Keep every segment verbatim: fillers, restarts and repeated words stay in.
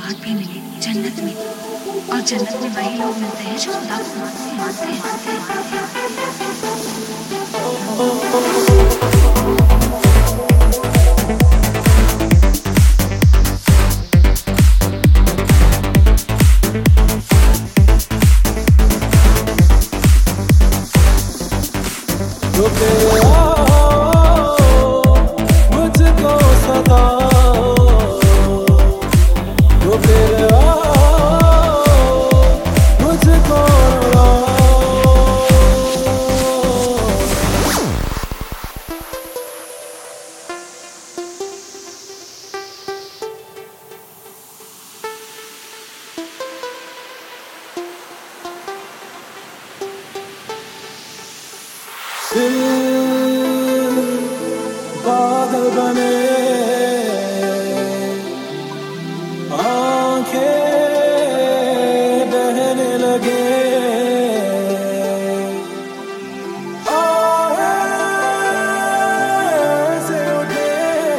बाद भी मिले जन्नत में, और जन्नत में वही लोग मिलते हैं जो खुदा को मानते हैं मानते हैं मानते हैं मानते मुझको सदा तो फिर मुझको दिल बादल बने, आंखें बहने लगे, ऐसे उठे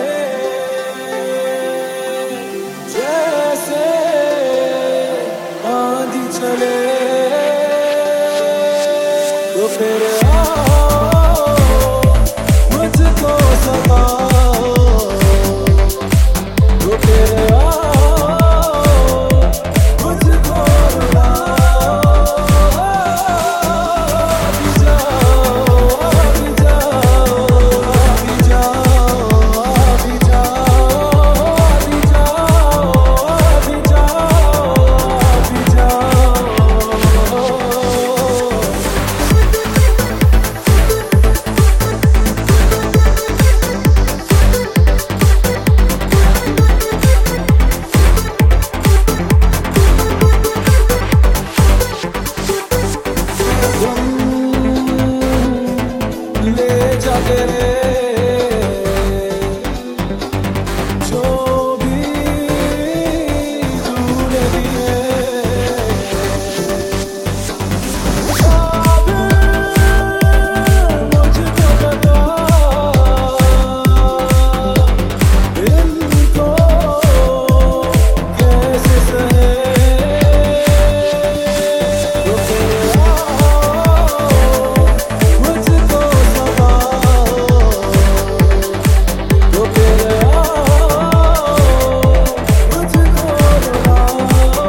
जैसे आंधी चले, तो फिर मुझको सताओ, तो फिर मुझको रुलाओ, अभी जाओ अभी जाओ अभी जाओ अभी जाओ अभी जाओ अभी जाओ अभी जाओ। ले जा तेरे जो भी तूने दिए, अब मुझको बता इनको कैसे सहे, तो फिर मुझको सताओ, तो फिर मुझको रुलाओ,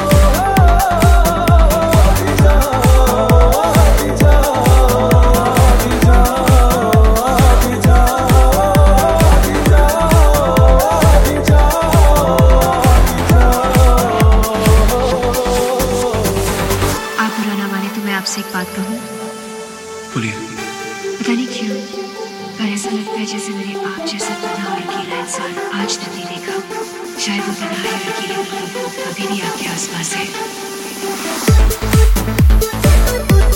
अभी जाओ अभी जाओ अभी जाओ अभी जाओ अभी जाओ अभी जाओ अभी जाओ। आप बुरा ना माने तो मैं आपसे एक बात कहूँ? बोलिए। पता नहीं क्यों पर ऐसा लगता है जैसे मेरे आप जैसा तन्हा और अकेला इंसान आज तक नहीं देखा। शायद वो तन्हाई और अकेलेपन अभी भी आपके आसपास है।